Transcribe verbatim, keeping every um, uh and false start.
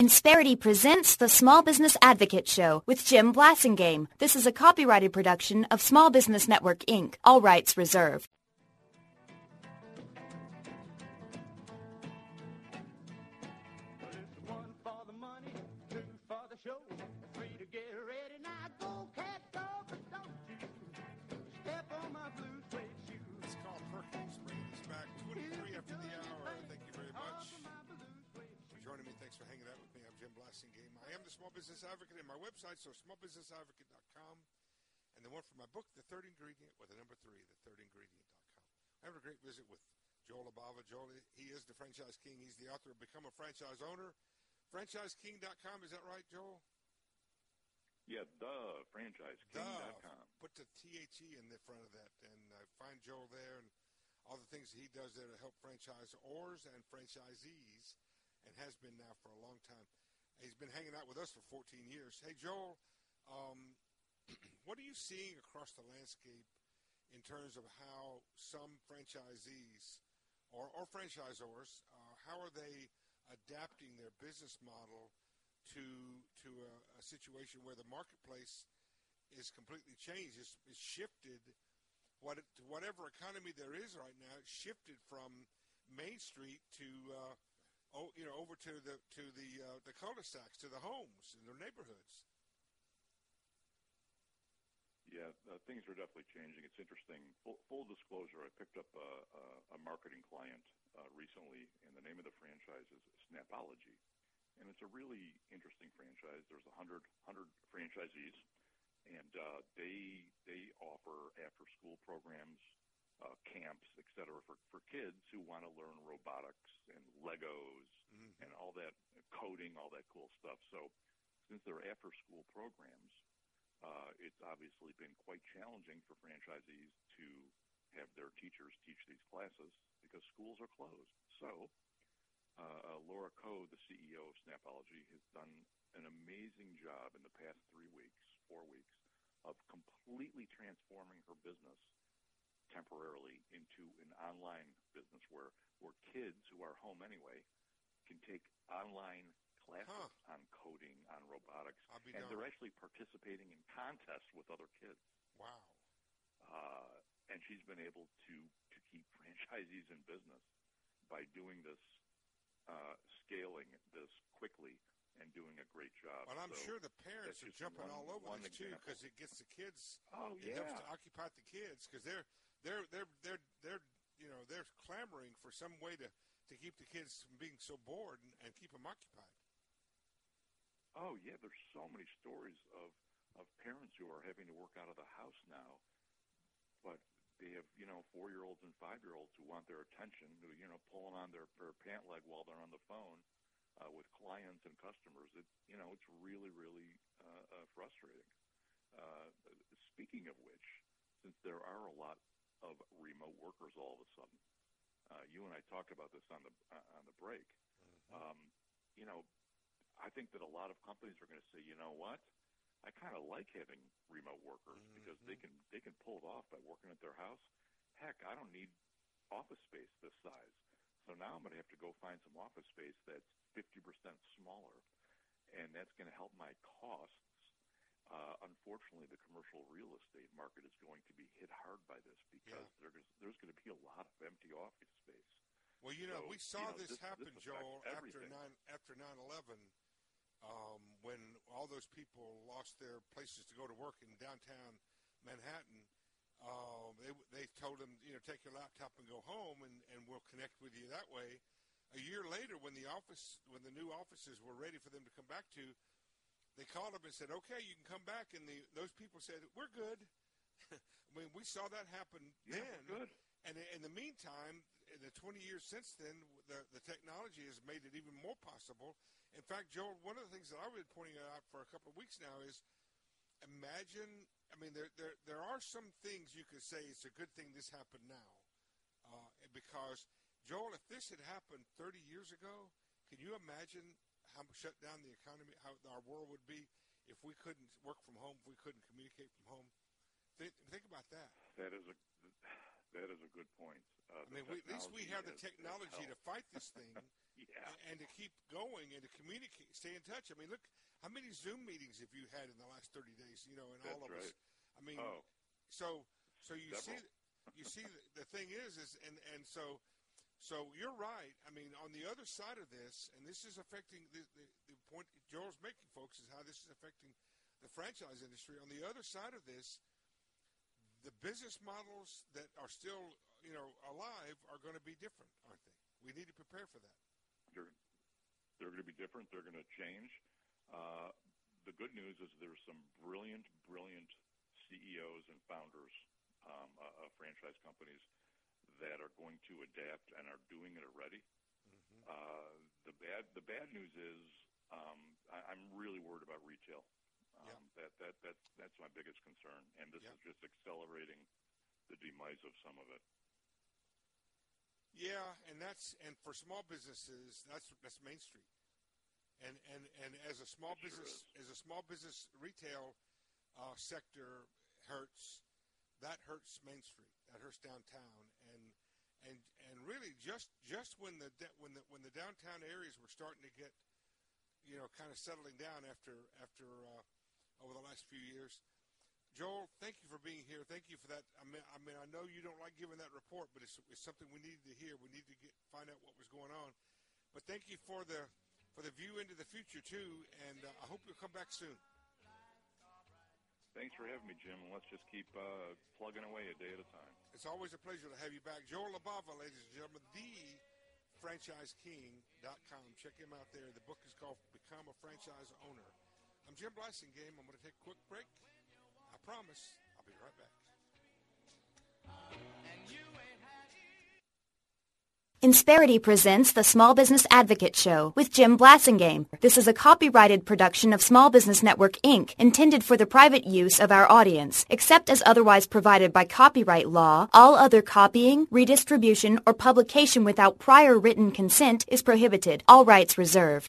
Insperity presents the Small Business Advocate Show with Jim Blasingame. This is a copyrighted production of Small Business Network, Incorporated. All rights reserved. Thanks for hanging out with me. I'm Jim Blasingame. I am the Small Business Advocate, and my website, so small business advocate dot com. And the one for my book, The Third Ingredient, with the number three, the third ingredient dot com. I had a great visit with Joel Abava. Joel, he is the franchise king. He's the author of Become a Franchise Owner. franchise king dot com, is that right, Joel? Yeah, the franchise king dot com. Put the T H E in the front of that, and uh, find Joel there and all the things he does there to help franchisors and franchisees, and has been now for a long time. He's been hanging out with us for fourteen years. Hey, Joel, um, what are you seeing across the landscape in terms of how some franchisees or, or franchisors, uh, how are they adapting their business model to to a, a situation where the marketplace is completely changed, is, is shifted, what it, to whatever economy there is right now, it's shifted from Main Street to uh, Oh, you know, over to the to the uh, the cul-de-sacs, to the homes in their neighborhoods. Yeah, uh, things are definitely changing. It's interesting. Full, full disclosure: I picked up a, a, a marketing client uh, recently, and the name of the franchise is Snapology, and it's a really interesting franchise. There's a hundred hundred franchisees, and uh, they they offer after-school programs, Uh, camps, et cetera, for, for kids who want to learn robotics and Legos mm-hmm. and all that, coding, all that cool stuff. So since they're after-school programs, uh, it's obviously been quite challenging for franchisees to have their teachers teach these classes because schools are closed. So uh, uh, Laura Coe, the C E O of Snapology, has done an amazing job in the past three weeks, four weeks, of completely transforming her business temporarily into an online business where where kids who are home anyway can take online classes huh. on coding, on robotics, and done. They're actually participating in contests with other kids. Wow. Uh, and she's been able to, to keep franchisees in business by doing this, uh, scaling this quickly and doing a great job. Well, I'm so sure the parents are jumping one, all over one this, too, example. because it gets the kids, oh, it yeah. helps to occupy the kids, because they're, they're, they're, they're, they're, you know, they're clamoring for some way to, to keep the kids from being so bored and, and keep them occupied. Oh, yeah, there's so many stories of, of parents who are having to work out of the house now, but they have, you know, four-year-olds and five-year-olds who want their attention, who, you know, pulling on their, their pant leg while they're on the phone. Uh, with clients and customers, it you know it's really really uh, uh, frustrating. Uh, speaking of which, since there are a lot of remote workers all of a sudden, uh, you and I talked about this on the uh, on the break. Mm-hmm. Um, you know, I think that a lot of companies are going to say, you know what, I kind of like having remote workers mm-hmm. because they can they can pull it off by working at their house. Heck, I don't need office space this size. So now I'm going to have to go find some office space that's fifty percent smaller, and that's going to help my costs. Uh, unfortunately, the commercial real estate market is going to be hit hard by this because yeah. there, there's going to be a lot of empty office space. Well, you know, so, we saw you know, this, this happen, this Joel, after everything. nine after nine eleven, um, when all those people lost their places to go to work in downtown Manhattan. Uh, they they told them, you know, take your laptop and go home, and, and we'll connect with you that way. A year later, when the office, when the new offices were ready for them to come back to, they called them and said, "Okay, you can come back." And the those people said, "We're good." I mean, we saw that happen yeah, then. Good. And in the meantime, in the twenty years since then, the the technology has made it even more possible. In fact, Joel, one of the things that I've been pointing out for a couple of weeks now is, imagine, I mean, there, there there are some things you could say it's a good thing this happened now. Uh, because, Joel, if this had happened thirty years ago, can you imagine how shut down the economy, how our world would be if we couldn't work from home, if we couldn't communicate from home? Think, think about that. That is a, that is a good point. Uh, I mean, we, at least we have the technology to fight this thing, Yeah. And, and to keep going and to communicate, stay in touch. I mean, look, how many Zoom meetings have you had in the last thirty days? You know, and That's all of right. us. I mean, oh. so so you Several. see, you see, the, the thing is, is and and so. So you're right. I mean, on the other side of this, and this is affecting the, the, the point Joel's making, folks, is how this is affecting the franchise industry. On the other side of this, the business models that are still, you know, alive are going to be different, aren't they? We need to prepare for that. They're, they're going to be different. They're going to change. Uh, the good news is there's some brilliant, brilliant C E Os and founders um, uh, of franchise companies that are going to adapt and are doing it already. Mm-hmm. Uh, the bad the bad news is um, I, I'm really worried about retail. Um, yeah. That that that's that's my biggest concern, and this yeah. is just accelerating the demise of some of it. Yeah, and that's and for small businesses, that's that's Main Street, and and, and as a small it business sure as a small business retail uh, sector hurts. That hurts Main Street. That hurts downtown, and and and really just just when the when the when the downtown areas were starting to get, you know, kind of settling down after after uh, over the last few years. Joel, thank you for being here. Thank you for that. I mean, I mean, I know you don't like giving that report, but it's it's something we needed to hear. We need to get find out what was going on. But thank you for the for the view into the future too, and uh, I hope you'll come back soon. Thanks for having me, Jim, and let's just keep uh, plugging away a day at a time. It's always a pleasure to have you back. Joel LaBava, ladies and gentlemen, the franchise king dot com. Check him out there. The book is called Become a Franchise Owner. I'm Jim Blasingame. I'm going to take a quick break. I promise I'll be right back. Insperity presents the Small Business Advocate Show with Jim Blasingame. This is a copyrighted production of Small Business Network, Incorporated, intended for the private use of our audience. Except as otherwise provided by copyright law, all other copying, redistribution, or publication without prior written consent is prohibited. All rights reserved.